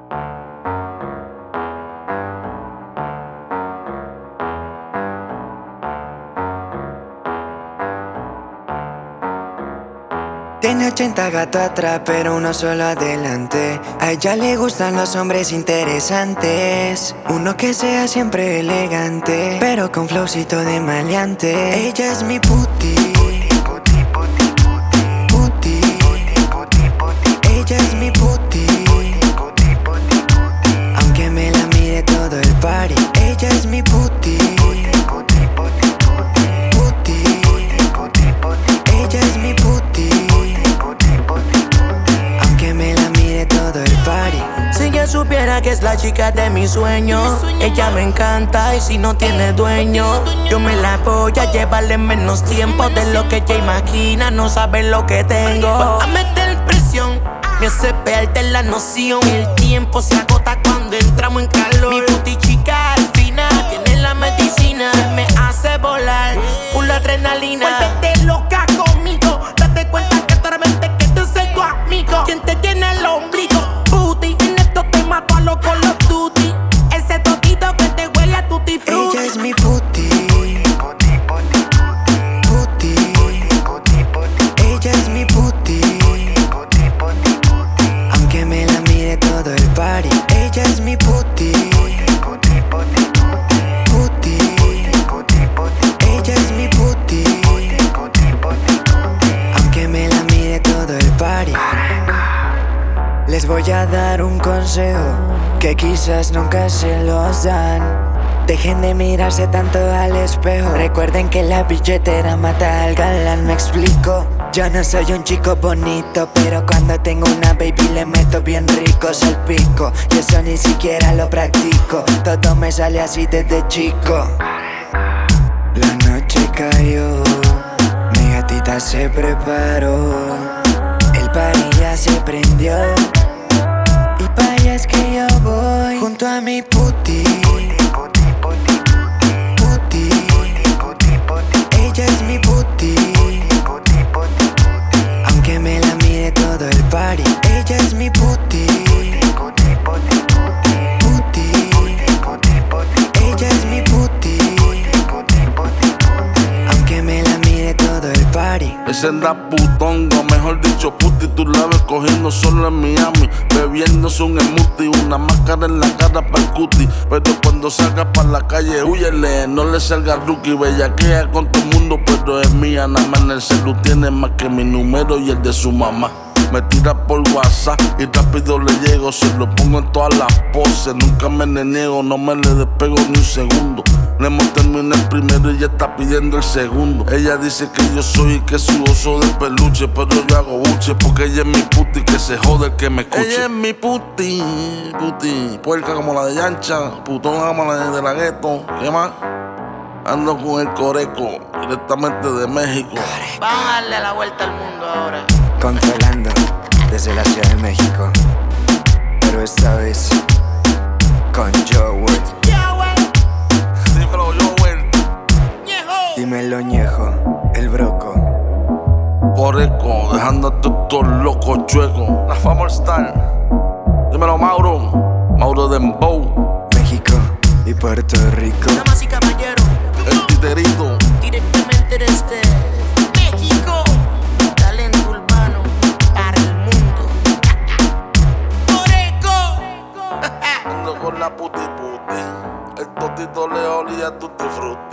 Tiene 80 gatos atrás, pero uno solo adelante. A ella le gustan los hombres interesantes. Uno que sea siempre elegante, pero con flowcito de maleante. Ella es mi puti. Puti. Ella es mi puti. Aunque me la mire todo el party. Ella es mi puti. Puti. Ella es mi puti. Si ella supiera que es la chica de mis sueños, ella me encanta y si no tiene dueño, yo me la voy a llevarle en menos tiempo de lo que ella imagina, no sabe lo que tengo. A meter presión, me hace perderte la noción. El tiempo se agota cuando entramos en calor. Mi puti chica al final tiene la medicina, me hace volar, full adrenalina. Vuélvete loca conmigo, date cuenta que tú eres mente, que yo soy tu amigo. Quien te tiene el ombligo, puti, en esto te mato a lo Call of Duty. Ese totito que te huele a tutti frutti. Ella es mi puti. Puti. Ella es mi puti. Aunque me la mire todo el party. Ella es mi puti. Puti. Ella es mi puti. Aunque me la mire todo el party. Les voy a dar un consejo que quizás nunca se los dan. Dejen de mirarse tanto al espejo. Recuerden que la billetera mata al galán. Me explico. Yo no soy un chico bonito, pero cuando tengo una baby le meto bien rico el pico. Y eso ni siquiera lo practico. Todo me sale así desde chico. La noche cayó, mi gatita se preparó. El party ya se prendió. Y pa' allá es que yo voy, junto a mi puti. Puti. Ella es mi puti. Aunque me la mire todo el party. Ella es mi puti. Puti. Ella es mi puti. Aunque me la mire todo el party. Esa es la putonga, mejor dicho puti. Tú la ves cogiendo solo en Miami, bebiéndose un smoothie, una máscara en la cara para el cutie. Pero cuando salga para la calle, huyele, no le salga rookie. Bellaquea con todo el mundo, pero es mía. Nada más en el celu tiene más que mi número y el de su mamá. Me tira por WhatsApp y rápido le llego. Se lo pongo en todas las poses, nunca me le niego, no me le despego ni un segundo. Le hemos terminado el primero y ella está pidiendo el segundo. Ella dice que yo soy que su oso de peluche, pero yo hago buche porque ella es mi puti, que se jode el que me escuche. Ella es mi puti, puti, puerca como la de Yancha, putón como la de la gueto. ¿Qué más? Ando con el coreco, directamente de México. Vamos a darle la vuelta al mundo ahora. Controlando desde la Ciudad de México, pero esta vez con Joel. Dímelo, Joel. Dímelo, Ñejo, el broco. Coreco, dejando a todos locos chuecos. La Famous Star. Dímelo, Mauro. Mauro Dembow. México y Puerto Rico. Damas y caballeros, El titerito. directamente desde México. Talento urbano para el mundo. ¡Coreco! Ando con la puti puti. El totito le olía a tutti frutti.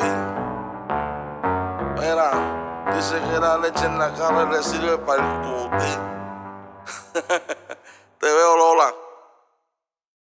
Mira, dice que la leche en la cara le sirve para el cuti. Te veo, Lola.